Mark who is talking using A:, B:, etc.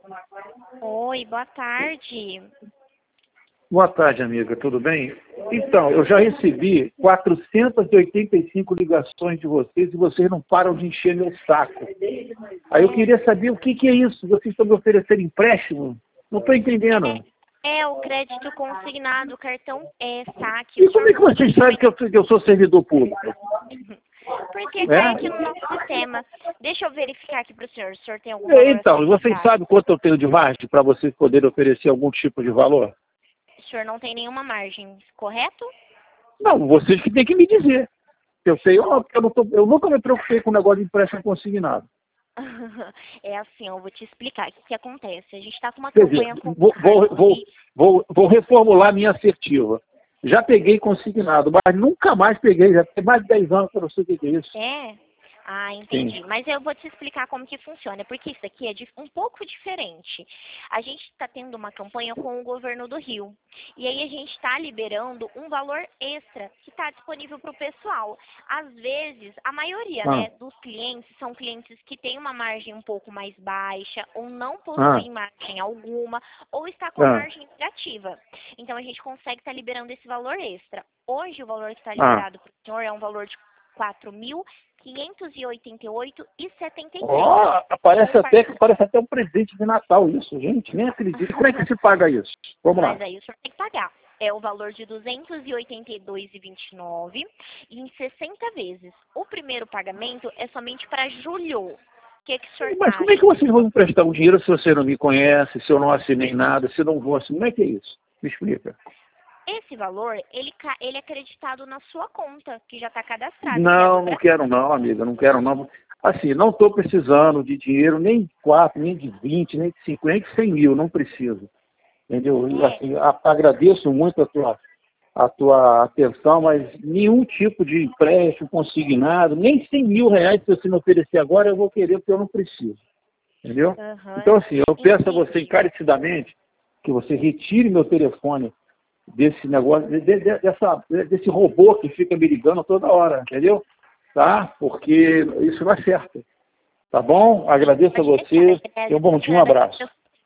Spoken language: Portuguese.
A: Oi, boa tarde.
B: Boa tarde, amiga. Tudo bem? Então, eu já recebi 485 ligações de vocês e vocês não param de encher meu saco. Aí eu queria saber o que é isso. Vocês estão me oferecendo empréstimo? Não estou entendendo.
A: É o crédito consignado, cartão saque.
B: E como é que vocês sabem que eu sou servidor público?
A: Porque cai aqui no nosso sistema. Deixa eu verificar aqui para o senhor. O senhor tem algum valor?
B: Então, vocês sabem quanto eu tenho de margem para vocês poderem oferecer algum tipo de valor?
A: O senhor não tem nenhuma margem, correto?
B: Não, vocês que têm que me dizer. Eu sei, eu nunca me preocupei com o negócio de empréstimo consignado.
A: É assim, eu vou te explicar o que acontece. A gente está com uma
B: Quer
A: campanha
B: dizer,
A: com...
B: vou reformular minha assertiva. Já peguei consignado, mas nunca mais peguei. Já tem mais de 10 anos que eu não sei o que é isso.
A: É? Ah, entendi.
B: Sim.
A: Mas eu vou te explicar como que funciona, porque isso aqui é um pouco diferente. A gente está tendo uma campanha com o governo do Rio. E aí a gente está liberando um valor extra que está disponível para o pessoal. Às vezes, a maioria dos clientes são clientes que têm uma margem um pouco mais baixa, ou não possuem margem alguma, ou está com margem negativa. Então a gente consegue estar liberando esse valor extra. Hoje o valor que está liberado para o senhor é um valor de R$ 4.588,73.
B: Ó, parece até um presente de Natal isso, gente. Nem acredito. Como é que se paga isso? Vamos lá.
A: Mas aí o senhor tem que pagar. É o valor de R$ 282,29 em 60 vezes. O primeiro pagamento é somente para julho. O que o senhor
B: Mas como é que vocês vão me prestar o dinheiro se você não me conhece, se eu não assinei nada, se eu não vou assinar? Como é que é isso? Me explica.
A: Esse valor, ele é acreditado na sua conta, que já está cadastrado.
B: Não quero não, amiga, não quero não. Assim, não estou precisando de dinheiro nem de 4, nem de 20, nem de 5, nem de 100 mil, não preciso. Entendeu? Assim, agradeço muito a tua atenção, mas nenhum tipo de empréstimo consignado, nem 100 mil reais se você me oferecer agora, eu vou querer porque eu não preciso. Entendeu? Então, assim, eu peço a você encarecidamente que você retire meu telefone desse negócio, desse robô que fica me ligando toda hora, entendeu? Tá? Porque isso não é certo. Tá bom? Agradeço a você e um bom dia, um abraço.